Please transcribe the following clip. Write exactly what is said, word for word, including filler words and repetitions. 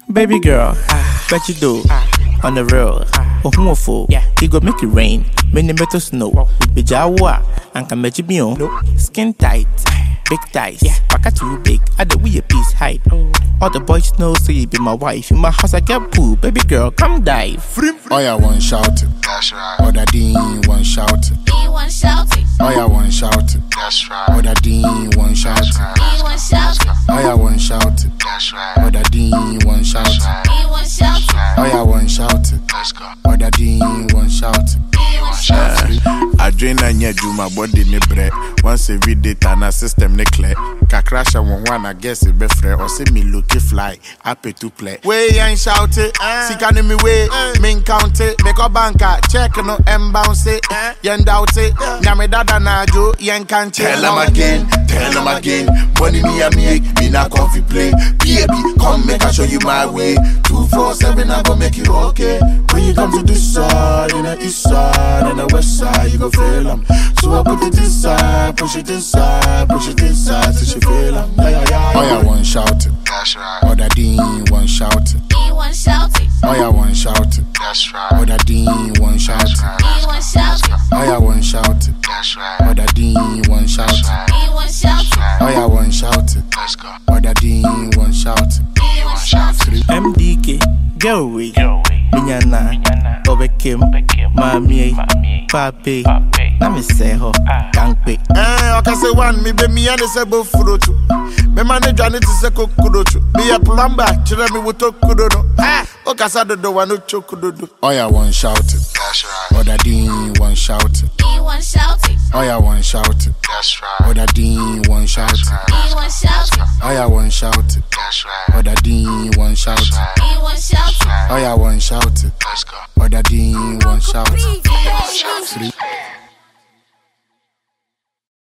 Baby girl, bet you do. On the real, oh, homophobe. He go make it rain, many metal snow. Bijawa, and can bet you be on. Skin tight, big thighs. Paka too big, I do we a piece height. All the boys know, so you be my wife. In my house, I get poo. Baby girl, come dive. Oh, yeah, one shout it. That's right. Oh, that Dean, one shout it. Dean, one shout it. Oh, yeah, one shout it. That's right. Oh, that Dean, one shout it. Dean, one shout it. Oh, yeah, one shout it. That's right. Oh, that Dean, one shout it. Dean, one shout it. Oh, yeah, one shout it. Let's go. Oh, that Dean, one shout it. Dean, one shout it. I drain and yet do my body ne bread. Once every day, tana system ne clear. Kakrasha one one, I guess it be free. Or see me look fly, happy to play. Way and shout it, see can me way, main count it, make a banker, check no and bounce it, yen doubt it, nyame dada na jo, yen can't tell them again, tell them again, money me a make, me not comfy play, baby, come make I show you my way, two four seven I go make it okay, when you come to this side, in the east side, in the west side, you go feel them, so I put it this side, push it this side, push it this side, till she feel them, yeah, yeah, yeah, oh yeah, one shout it. That's right. Oh, that Dean, one shout it. Dean, one shout it. Oh, yeah, one shout it. That's right. Oh, that Dean, one shout it. Dean, one shout it. Oh, yeah, one shout it. That's right. Oh, that Dean, one shout it. Dean, one shout it. Oh, yeah, one shout it. Let's go. Oh, that Dean, one shout it. Dean, one shout it. M D K, girl we. Minyana, Obekim, Mami, Papi. Let me say ho, can't pick. Eh, okay, say one, me be me and say bo furotu. Me manager need to say kokudotu. Be a plumber, children me with kudodo. Ah, okay, say the do one chokudodo. Oh yeah, one shout it. That's right. Oh that Dean, one shout it. Dean, one shout it. Oh yeah, one shout it. That's right. Oh that Dean, one shout it. Dean, one shout it. Oh yeah, one shout it. That's right. Oh that Dean, one shout it. Dean, one shout it. Oh yeah, one shout it. Let's go. Oh that Dean, one shout it. Dean, one shout it.